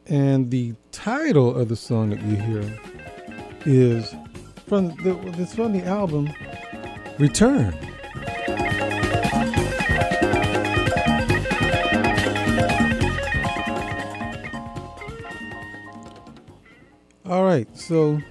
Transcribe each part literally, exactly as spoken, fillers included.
And the title of the song that you hear is from the, it's from the album Return. All right, so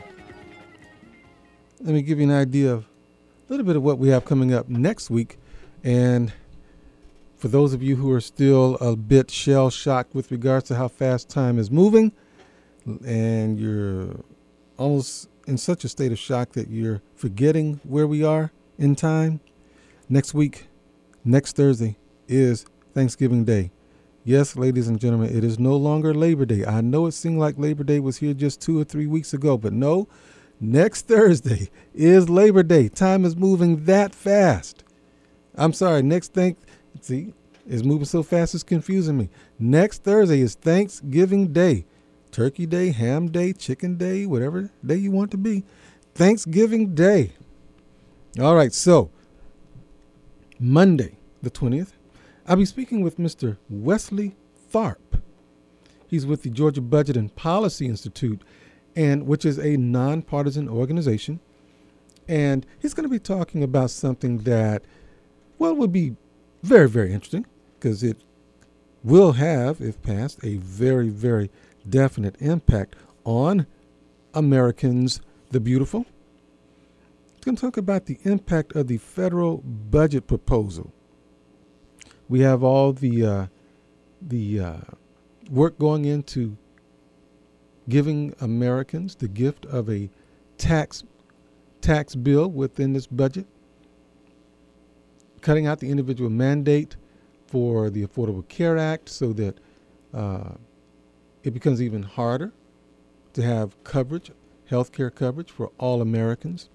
let me give you an idea of a little bit of what we have coming up next week. And for those of you who are still a bit shell-shocked with regards to how fast time is moving, and you're almost in such a state of shock that you're forgetting where we are in time, next week, next Thursday, is Thanksgiving Day. Yes, ladies and gentlemen, it is no longer Labor Day. I know it seemed like Labor Day was here just two or three weeks ago, but no, next Thursday is Labor Day. Time is moving that fast. I'm sorry, next thing, see, it's moving so fast it's confusing me. Next Thursday is Thanksgiving Day. Turkey Day, Ham Day, Chicken Day, whatever day you want to be. Thanksgiving Day. All right, so Monday, the twentieth, I'll be speaking with Mister Wesley Tharp. He's with the Georgia Budget and Policy Institute, and which is a nonpartisan organization. And he's going to be talking about something that, well, would be very, very interesting, because it will have, if passed, a very, very definite impact on Americans the Beautiful. It's going to talk about the impact of the federal budget proposal. We have all the uh, the uh, work going into giving Americans the gift of a tax tax bill within this budget, cutting out the individual mandate for the Affordable Care Act so that uh, it becomes even harder to have coverage, health care coverage for all Americans.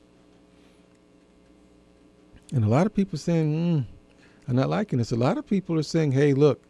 And a lot of people are saying, mm, I'm not liking this. A lot of people are saying, hey, look,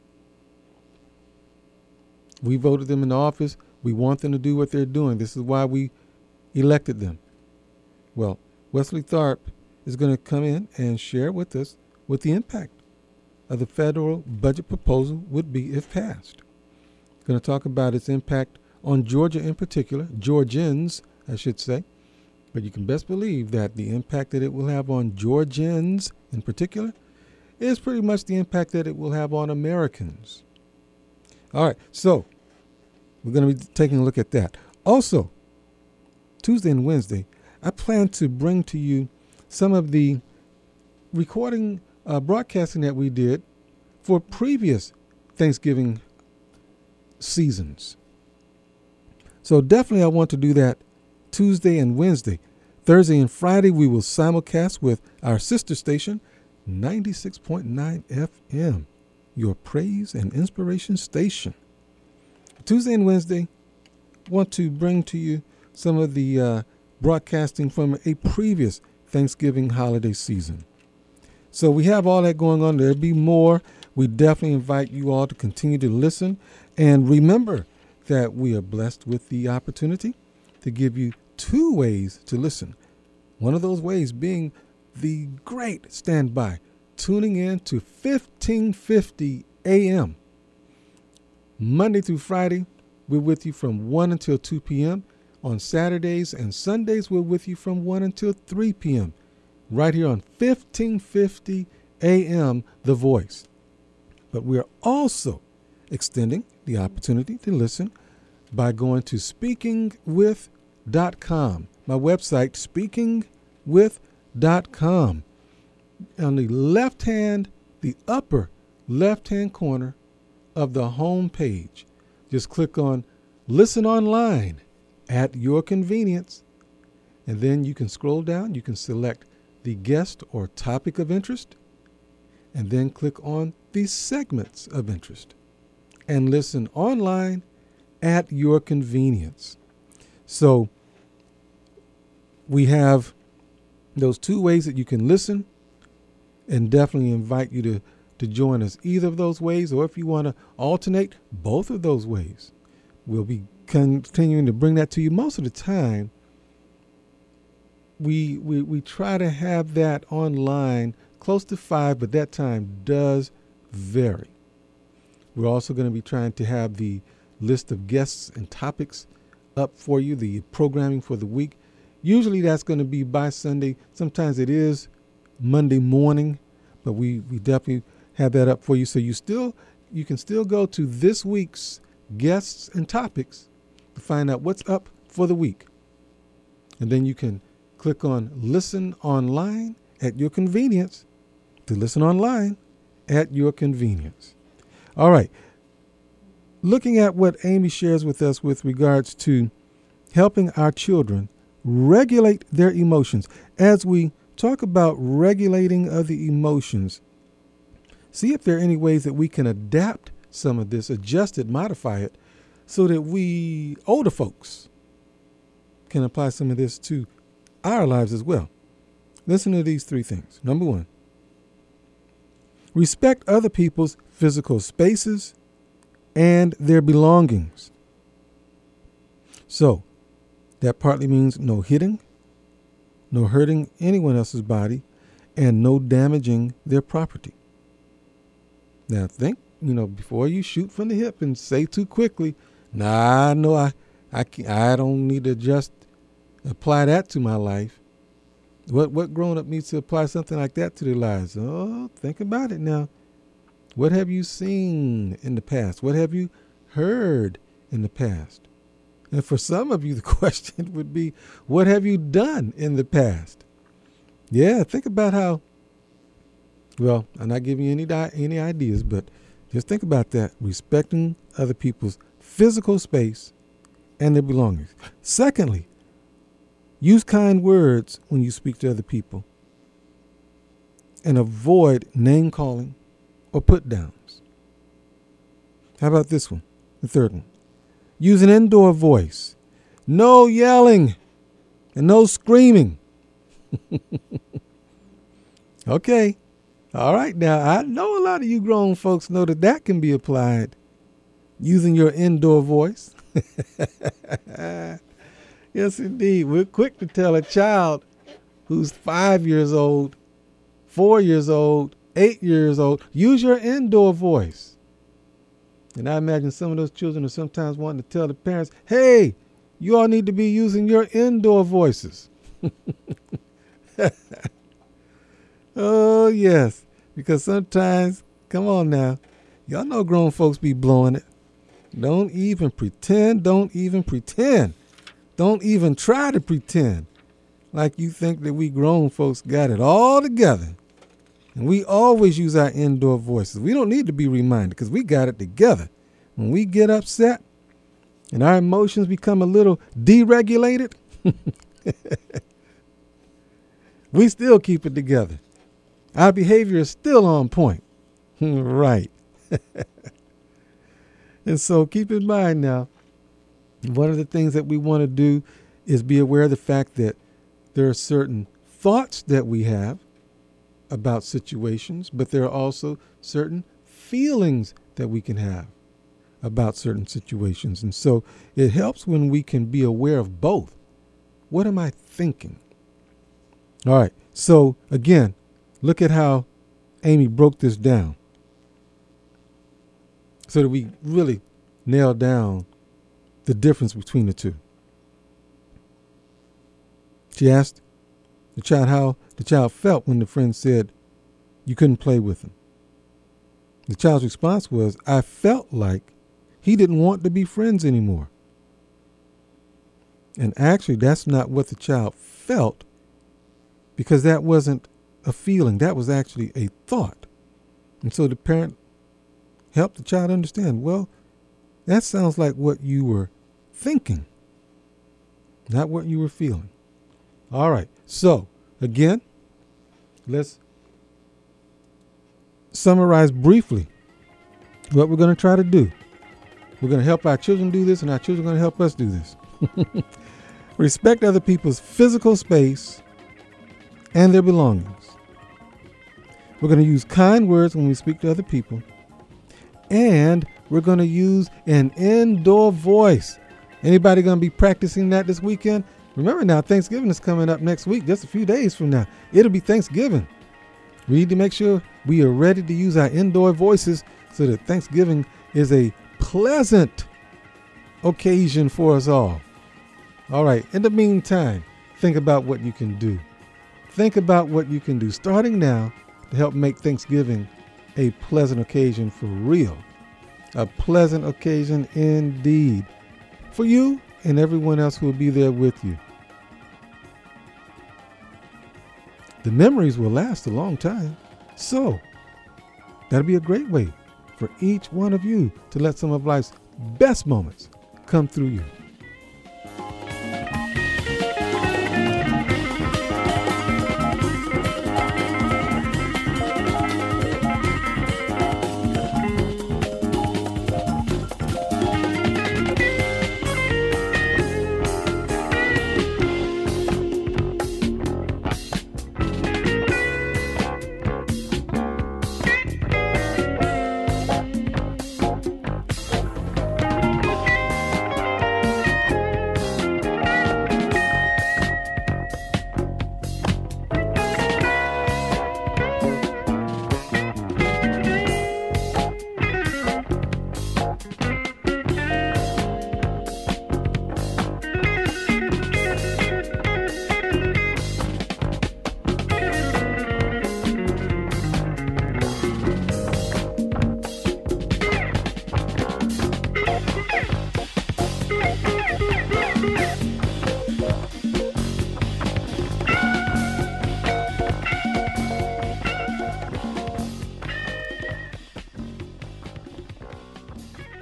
we voted them in office. We want them to do what they're doing. This is why we elected them. Well, Wesley Tharp is going to come in and share with us what the impact of the federal budget proposal would be if passed. He's going to talk about its impact on Georgia in particular, Georgians, I should say. But you can best believe that the impact that it will have on Georgians in particular is pretty much the impact that it will have on Americans. All right, so we're going to be taking a look at that. Also, Tuesday and Wednesday, I plan to bring to you some of the recording, uh, broadcasting that we did for previous Thanksgiving seasons. So definitely I want to do that Tuesday and Wednesday. Thursday and Friday, we will simulcast with our sister station, ninety-six point nine F M, your praise and inspiration station. Tuesday and Wednesday, want to bring to you some of the uh, broadcasting from a previous Thanksgiving holiday season. So we have all that going on. There'll be more. We definitely invite you all to continue to listen. And remember that we are blessed with the opportunity to give you two ways to listen. One of those ways being the great standby, tuning in to fifteen fifty A M. Monday through Friday, we're with you from one until two p.m. On Saturdays and Sundays, we're with you from one until three p.m. right here on fifteen fifty A M, The Voice. But we're also extending the opportunity to listen by going to speaking with dot com, my website, speaking with dot com. On the left hand, the upper left-hand corner of the home page, just click on Listen Online at your convenience. And then you can scroll down. You can select the guest or topic of interest, and then click on the segments of interest and listen online at your convenience. So we have those two ways that you can listen, and definitely invite you to, to join us either of those ways, or if you want to alternate both of those ways. We'll be continuing to bring that to you. Most of the time, we, we, we try to have that online close to five, but that time does vary. We're also going to be trying to have the list of guests and topics up for you, the programming for the week. Usually that's going to be by Sunday. Sometimes it is Monday morning, but we, we definitely have that up for you. So you still you can still go to this week's guests and topics to find out what's up for the week. And then you can click on Listen Online at your convenience to listen online at your convenience. All right. Looking at what Amy shares with us with regards to helping our children regulate their emotions. As we talk about regulating of the emotions, see if there are any ways that we can adapt some of this, adjust it, modify it, so that we older folks can apply some of this to our lives as well. Listen to these three things. Number one, respect other people's physical spaces and their belongings. So that partly means no hitting, no hurting anyone else's body, and no damaging their property. Now think, you know, before you shoot from the hip and say too quickly, nah, no, I, I, can't, I don't need to just apply that to my life. What what grown-up needs to apply something like that to their lives? Oh, think about it now. What have you seen in the past? What have you heard in the past? And for some of you, the question would be, what have you done in the past? Yeah, think about how, well, I'm not giving you any, any ideas, but just think about that. Respecting other people's physical space and their belongings. Secondly, use kind words when you speak to other people and avoid name calling or put downs. How about this one? The third one. Use an indoor voice. No yelling and no screaming. Okay. All right. Now, I know a lot of you grown folks know that that can be applied using your indoor voice. Yes, indeed. We're quick to tell a child who's five years old, four years old, eight years old, use your indoor voice. And I imagine some of those children are sometimes wanting to tell the parents, hey, you all need to be using your indoor voices. Oh, yes. Because sometimes, come on now, y'all know grown folks be blowing it. Don't even pretend. Don't even pretend. Don't even try to pretend like you think that we grown folks got it all together. And we always use our indoor voices. We don't need to be reminded because we got it together. When we get upset and our emotions become a little deregulated, we still keep it together. Our behavior is still on point. Right. And so keep in mind now, one of the things that we want to do is be aware of the fact that there are certain thoughts that we have about situations, but there are also certain feelings that we can have about certain situations. And so it helps when we can be aware of both. What am I thinking? All right. So again, look at how Amy broke this down so that we really nail down the difference between the two. She asked the child how the child felt when the friend said you couldn't play with him. The child's response was, I felt like he didn't want to be friends anymore. And actually, that's not what the child felt, because that wasn't a feeling. That was actually a thought. And so the parent helped the child understand, well, that sounds like what you were thinking, not what you were feeling. All right. So, again, let's summarize briefly what we're going to try to do. We're going to help our children do this, and our children are going to help us do this. Respect other people's physical space and their belongings. We're going to use kind words when we speak to other people. And we're going to use an indoor voice. Anybody going to be practicing that this weekend? Remember now, Thanksgiving is coming up next week, just a few days from now. It'll be Thanksgiving. We need to make sure we are ready to use our indoor voices so that Thanksgiving is a pleasant occasion for us all. All right, in the meantime, think about what you can do. Think about what you can do starting now to help make Thanksgiving a pleasant occasion for real. A pleasant occasion indeed for you and everyone else who will be there with you. The memories will last a long time, so that'll be a great way for each one of you to let some of life's best moments come through you.